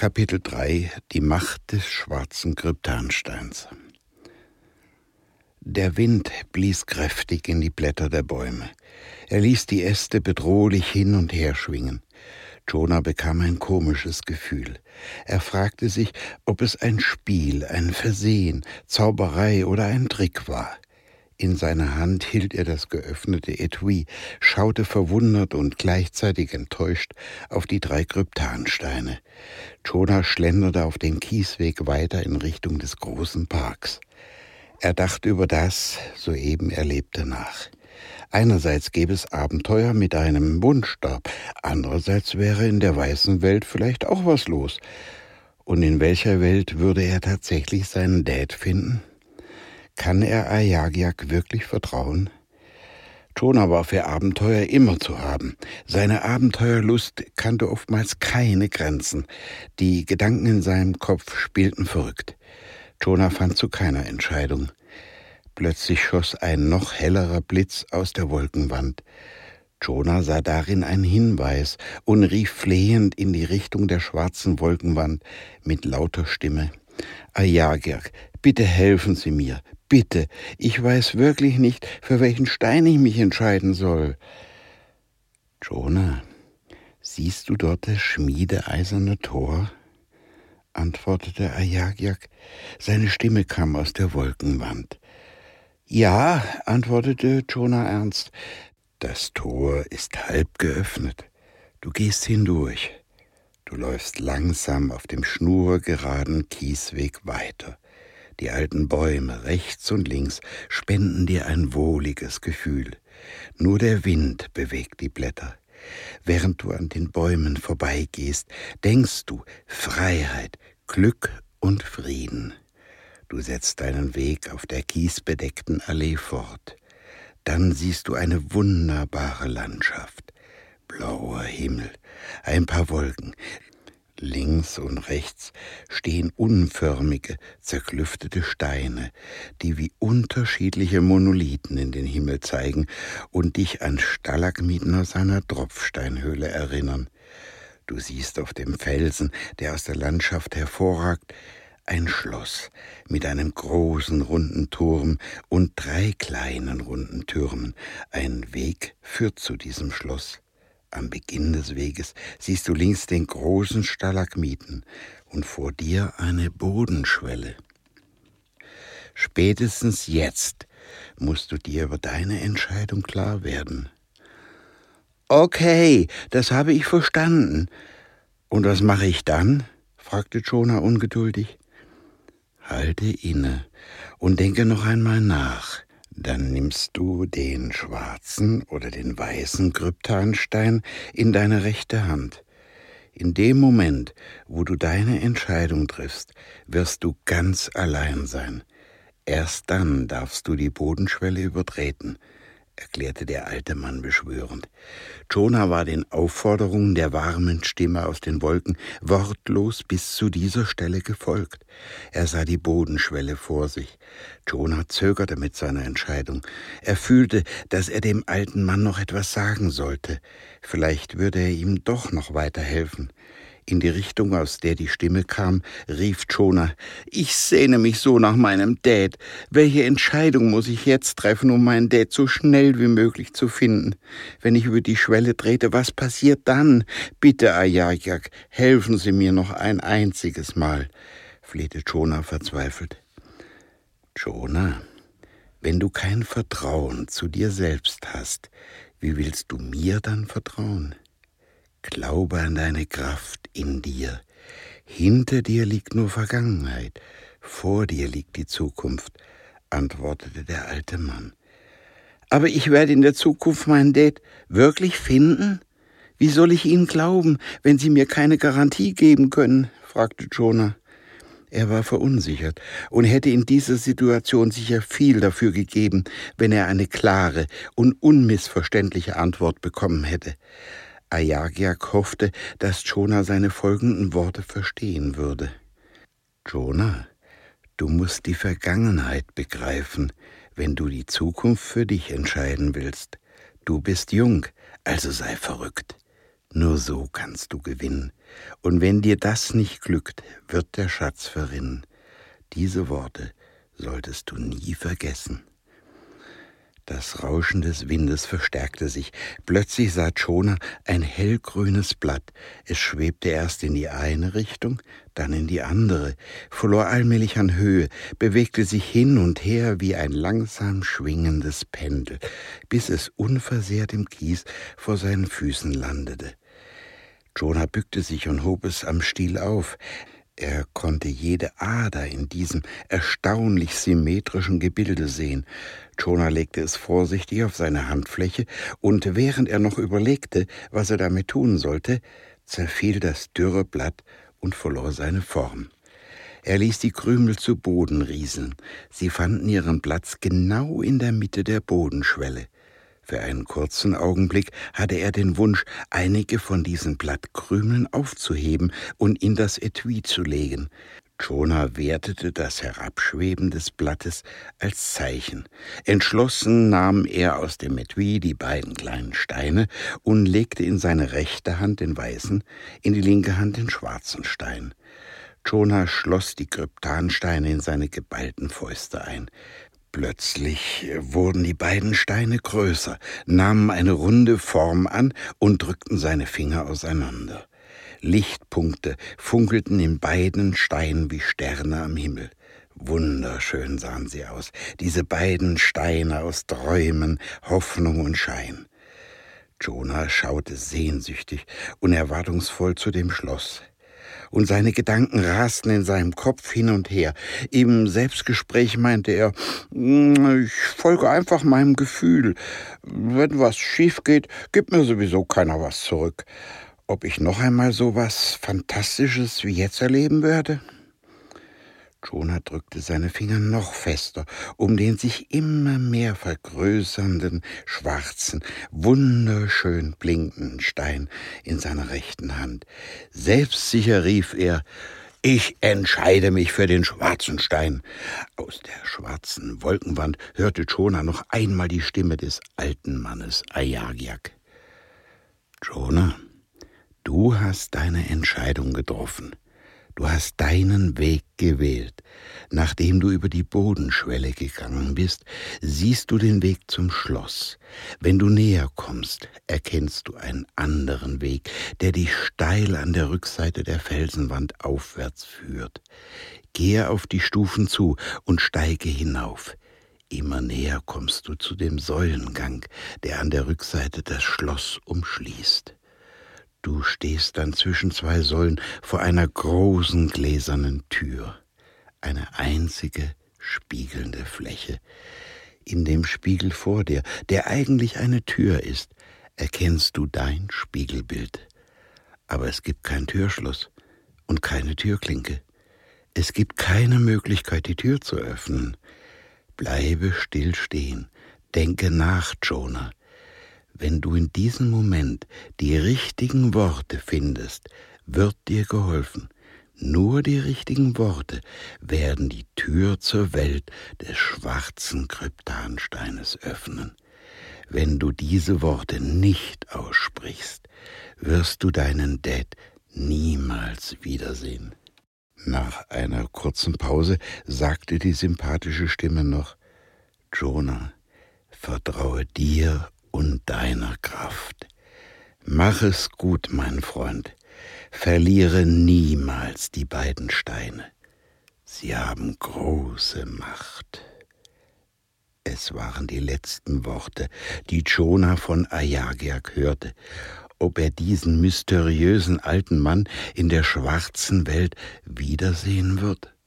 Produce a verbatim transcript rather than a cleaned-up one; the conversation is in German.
Kapitel drei – Die Macht des schwarzen Kryptansteins. Der Wind blies kräftig in die Blätter der Bäume. Er ließ die Äste bedrohlich hin und her schwingen. Jonah bekam ein komisches Gefühl. Er fragte sich, ob es ein Spiel, ein Versehen, Zauberei oder ein Trick war. In seiner Hand hielt er das geöffnete Etui, schaute verwundert und gleichzeitig enttäuscht auf die drei Kryptansteine. Jonah schlenderte auf dem Kiesweg weiter in Richtung des großen Parks. Er dachte über das soeben Erlebte nach. Einerseits gäbe es Abenteuer mit einem Wunschstab, andererseits wäre in der weißen Welt vielleicht auch was los. Und in welcher Welt würde er tatsächlich seinen Dad finden? Kann er Ayagyag wirklich vertrauen? Jonah war für Abenteuer immer zu haben. Seine Abenteuerlust kannte oftmals keine Grenzen. Die Gedanken in seinem Kopf spielten verrückt. Jonah fand zu keiner Entscheidung. Plötzlich schoss ein noch hellerer Blitz aus der Wolkenwand. Jonah sah darin einen Hinweis und rief flehend in die Richtung der schwarzen Wolkenwand mit lauter Stimme: Ayagyag, bitte helfen Sie mir, bitte, ich weiß wirklich nicht, für welchen Stein ich mich entscheiden soll. Jonah, siehst du dort das schmiedeeiserne Tor? Antwortete Ayagyag. Seine Stimme kam aus der Wolkenwand. Ja, antwortete Jonah ernst. Das Tor ist halb geöffnet. Du gehst hindurch. Du läufst langsam auf dem schnurgeraden Kiesweg weiter. Die alten Bäume rechts und links spenden dir ein wohliges Gefühl. Nur der Wind bewegt die Blätter. Während du an den Bäumen vorbeigehst, denkst du Freiheit, Glück und Frieden. Du setzt deinen Weg auf der kiesbedeckten Allee fort. Dann siehst du eine wunderbare Landschaft. Blauer Himmel, ein paar Wolken. Links und rechts stehen unförmige, zerklüftete Steine, die wie unterschiedliche Monolithen in den Himmel zeigen und dich an Stalagmiten aus einer Tropfsteinhöhle erinnern. Du siehst auf dem Felsen, der aus der Landschaft hervorragt, ein Schloss mit einem großen runden Turm und drei kleinen runden Türmen. Ein Weg führt zu diesem Schloss. Am Beginn des Weges siehst du links den großen Stalagmiten und vor dir eine Bodenschwelle. Spätestens jetzt musst du dir über deine Entscheidung klar werden. Okay, das habe ich verstanden. Und was mache ich dann? Fragte Jonah ungeduldig. Halte inne und denke noch einmal nach. Dann nimmst du den schwarzen oder den weißen Kryptanstein in deine rechte Hand. In dem Moment, wo du deine Entscheidung triffst, wirst du ganz allein sein. Erst dann darfst du die Bodenschwelle übertreten, erklärte der alte Mann beschwörend. Jonah war den Aufforderungen der warmen Stimme aus den Wolken wortlos bis zu dieser Stelle gefolgt. Er sah die Bodenschwelle vor sich. Jonah zögerte mit seiner Entscheidung. Er fühlte, dass er dem alten Mann noch etwas sagen sollte. Vielleicht würde er ihm doch noch weiterhelfen. In die Richtung, aus der die Stimme kam, rief Jonah: Ich sehne mich so nach meinem Dad. Welche Entscheidung muss ich jetzt treffen, um meinen Dad so schnell wie möglich zu finden? Wenn ich über die Schwelle trete, was passiert dann? Bitte, Ayagyag, helfen Sie mir noch ein einziges Mal, flehte Jonah verzweifelt. Jonah, wenn du kein Vertrauen zu dir selbst hast, wie willst du mir dann vertrauen? Glaube an deine Kraft in dir. Hinter dir liegt nur Vergangenheit, vor dir liegt die Zukunft, antwortete der alte Mann. Aber ich werde in der Zukunft meinen Dad wirklich finden? Wie soll ich Ihnen glauben, wenn Sie mir keine Garantie geben können? Fragte Jonah. Er war verunsichert und hätte in dieser Situation sicher viel dafür gegeben, wenn er eine klare und unmissverständliche Antwort bekommen hätte. Ayagyag hoffte, dass Jonah seine folgenden Worte verstehen würde. Jonah, du musst die Vergangenheit begreifen, wenn du die Zukunft für dich entscheiden willst. Du bist jung, also sei verrückt. Nur so kannst du gewinnen. Und wenn dir das nicht glückt, wird der Schatz verrinnen. Diese Worte solltest du nie vergessen. Das Rauschen des Windes verstärkte sich. Plötzlich sah Jonah ein hellgrünes Blatt. Es schwebte erst in die eine Richtung, dann in die andere, verlor allmählich an Höhe, bewegte sich hin und her wie ein langsam schwingendes Pendel, bis es unversehrt im Kies vor seinen Füßen landete. Jonah bückte sich und hob es am Stiel auf. Er konnte jede Ader in diesem erstaunlich symmetrischen Gebilde sehen. Jonah legte es vorsichtig auf seine Handfläche, und während er noch überlegte, was er damit tun sollte, zerfiel das dürre Blatt und verlor seine Form. Er ließ die Krümel zu Boden rieseln. Sie fanden ihren Platz genau in der Mitte der Bodenschwelle. Für einen kurzen Augenblick hatte er den Wunsch, einige von diesen Blattkrümeln aufzuheben und in das Etui zu legen. Jonah wertete das Herabschweben des Blattes als Zeichen. Entschlossen nahm er aus dem Etui die beiden kleinen Steine und legte in seine rechte Hand den weißen, in die linke Hand den schwarzen Stein. Jonah schloss die Kryptansteine in seine geballten Fäuste ein. Plötzlich wurden die beiden Steine größer, nahmen eine runde Form an und drückten seine Finger auseinander. Lichtpunkte funkelten in beiden Steinen wie Sterne am Himmel. Wunderschön sahen sie aus, diese beiden Steine aus Träumen, Hoffnung und Schein. Jonah schaute sehnsüchtig und erwartungsvoll zu dem Schloss. Und seine Gedanken rasten in seinem Kopf hin und her. Im Selbstgespräch meinte er, ich folge einfach meinem Gefühl. Wenn was schief geht, gibt mir sowieso keiner was zurück. Ob ich noch einmal so was Fantastisches wie jetzt erleben werde? Jonah drückte seine Finger noch fester, um den sich immer mehr vergrößernden, schwarzen, wunderschön blinkenden Stein in seiner rechten Hand. Selbstsicher rief er, »Ich entscheide mich für den schwarzen Stein.« Aus der schwarzen Wolkenwand hörte Jonah noch einmal die Stimme des alten Mannes Ayagiak. »Jonah, du hast deine Entscheidung getroffen. Du hast deinen Weg gewählt. Nachdem du über die Bodenschwelle gegangen bist, siehst du den Weg zum Schloss. Wenn du näher kommst, erkennst du einen anderen Weg, der dich steil an der Rückseite der Felsenwand aufwärts führt. Gehe auf die Stufen zu und steige hinauf. Immer näher kommst du zu dem Säulengang, der an der Rückseite das Schloss umschließt. Du stehst dann zwischen zwei Säulen vor einer großen gläsernen Tür, eine einzige spiegelnde Fläche. In dem Spiegel vor dir, der eigentlich eine Tür ist, erkennst du dein Spiegelbild. Aber es gibt kein Türschloss und keine Türklinke. Es gibt keine Möglichkeit, die Tür zu öffnen. Bleibe still stehen, denke nach, Jonah. Wenn du in diesem Moment die richtigen Worte findest, wird dir geholfen. Nur die richtigen Worte werden die Tür zur Welt des schwarzen Kryptansteines öffnen. Wenn du diese Worte nicht aussprichst, wirst du deinen Dad niemals wiedersehen. Nach einer kurzen Pause sagte die sympathische Stimme noch, Jonah, vertraue dir und deiner Kraft. Mach es gut, mein Freund. Verliere niemals die beiden Steine. Sie haben große Macht. Es waren die letzten Worte, die Jonah von Ayagiak hörte. Ob er diesen mysteriösen alten Mann in der schwarzen Welt wiedersehen wird?